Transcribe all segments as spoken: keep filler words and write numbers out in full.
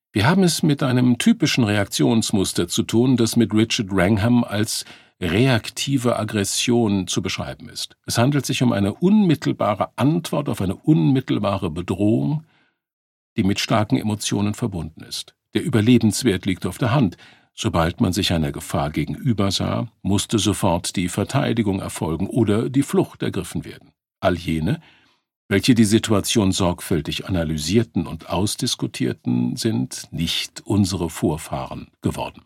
Wir haben es mit einem typischen Reaktionsmuster zu tun, das mit Richard Wrangham als reaktive Aggression zu beschreiben ist. Es handelt sich um eine unmittelbare Antwort auf eine unmittelbare Bedrohung, die mit starken Emotionen verbunden ist. Der Überlebenswert liegt auf der Hand. Sobald man sich einer Gefahr gegenüber sah, musste sofort die Verteidigung erfolgen oder die Flucht ergriffen werden. All jene, welche die Situation sorgfältig analysierten und ausdiskutierten, sind nicht unsere Vorfahren geworden.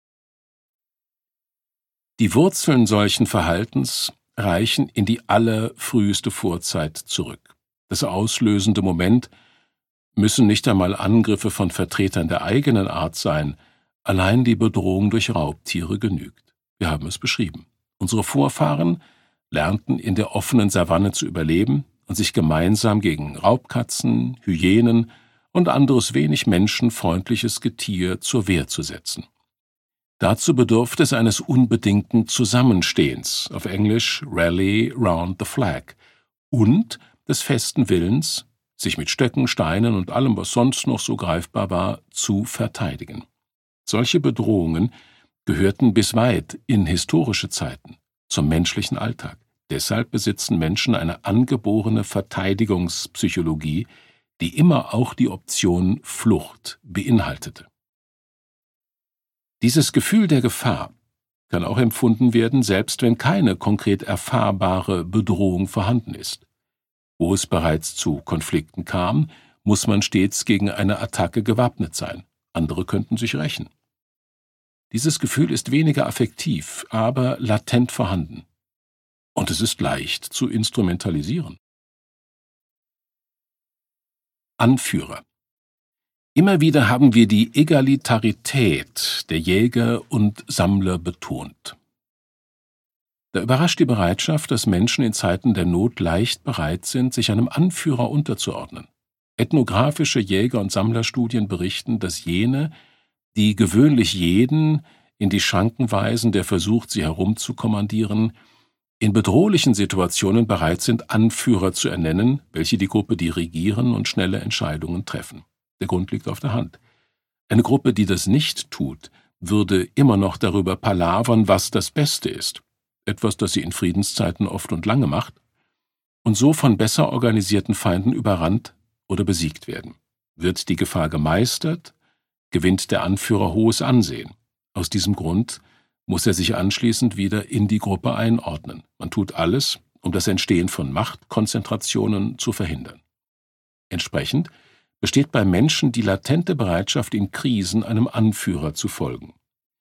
Die Wurzeln solchen Verhaltens reichen in die allerfrüheste Vorzeit zurück. Das auslösende Moment müssen nicht einmal Angriffe von Vertretern der eigenen Art sein, allein die Bedrohung durch Raubtiere genügt. Wir haben es beschrieben. Unsere Vorfahren lernten in der offenen Savanne zu überleben und sich gemeinsam gegen Raubkatzen, Hyänen und anderes wenig menschenfreundliches Getier zur Wehr zu setzen. Dazu bedurfte es eines unbedingten Zusammenstehens, auf Englisch Rally Round the Flag, und des festen Willens, sich mit Stöcken, Steinen und allem, was sonst noch so greifbar war, zu verteidigen. Solche Bedrohungen gehörten bis weit in historische Zeiten zum menschlichen Alltag. Deshalb besitzen Menschen eine angeborene Verteidigungspsychologie, die immer auch die Option Flucht beinhaltete. Dieses Gefühl der Gefahr kann auch empfunden werden, selbst wenn keine konkret erfahrbare Bedrohung vorhanden ist. Wo es bereits zu Konflikten kam, muss man stets gegen eine Attacke gewappnet sein. Andere könnten sich rächen. Dieses Gefühl ist weniger affektiv, aber latent vorhanden. Und es ist leicht zu instrumentalisieren. Anführer. Immer wieder haben wir die Egalitarität der Jäger und Sammler betont. Da überrascht die Bereitschaft, dass Menschen in Zeiten der Not leicht bereit sind, sich einem Anführer unterzuordnen. Ethnografische Jäger- und Sammlerstudien berichten, dass jene, die gewöhnlich jeden in die Schranken weisen, der versucht, sie herumzukommandieren, in bedrohlichen Situationen bereit sind, Anführer zu ernennen, welche die Gruppe dirigieren und schnelle Entscheidungen treffen. Der Grund liegt auf der Hand. Eine Gruppe, die das nicht tut, würde immer noch darüber palavern, was das Beste ist, etwas, das sie in Friedenszeiten oft und lange macht, und so von besser organisierten Feinden überrannt oder besiegt werden. Wird die Gefahr gemeistert, gewinnt der Anführer hohes Ansehen. Aus diesem Grund muss er sich anschließend wieder in die Gruppe einordnen. Man tut alles, um das Entstehen von Machtkonzentrationen zu verhindern. Entsprechend besteht bei Menschen die latente Bereitschaft, in Krisen einem Anführer zu folgen.